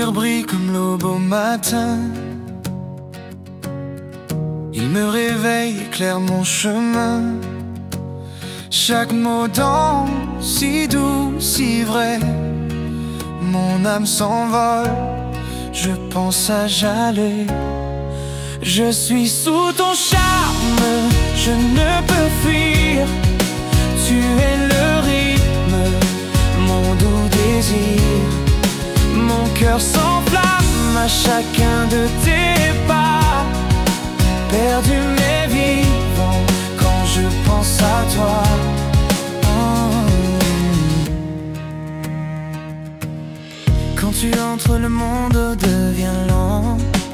sourire brille comme l'aube au matin. Il me réveille, éclaire mon chemin. Chaque mot danse, si doux, si vrai. Mon âme s'envole, je pense à j'allais. Je suis sous ton charme, je ne peux fuir. Tu es le rythme, mon doux désir. Mon cœur s'enflamme à chacun de tes pas. Perdu mais vivant quand je pense à toi. Quand tu entres, le monde devient lent.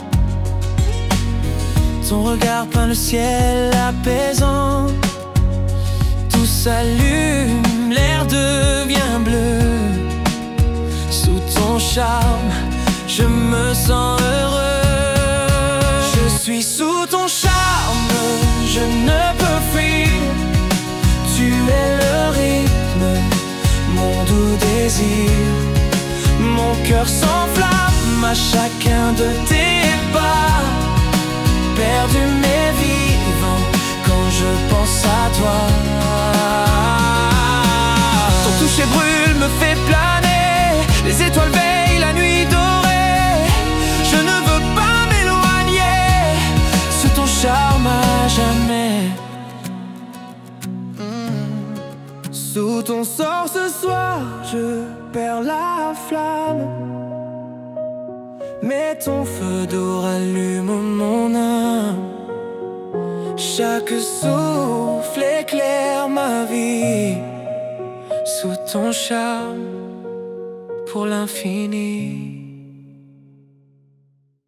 Ton regard peint le ciel apaisant. Tout s'allume, l'air devient bleu. Sous ton charme, je me sens heureux. Je suis sous ton charme, je ne peux fuir. Tu es le rythme, mon doux désir. Mon cœur s'enflamme à chacun de tes pas. Perdu mais vivant quand je pense à toi. Ton toucher brûle, me fait planer. Les étoiles veillent la nuit dorée. Je ne veux pas m'éloigner. Sous ton charme à jamais. Sous ton sort ce soir, je perds la flamme. Mais ton feu d'eau rallume mon âme. Chaque souffle éclaire ma vie. Sous ton charme pour l'infini.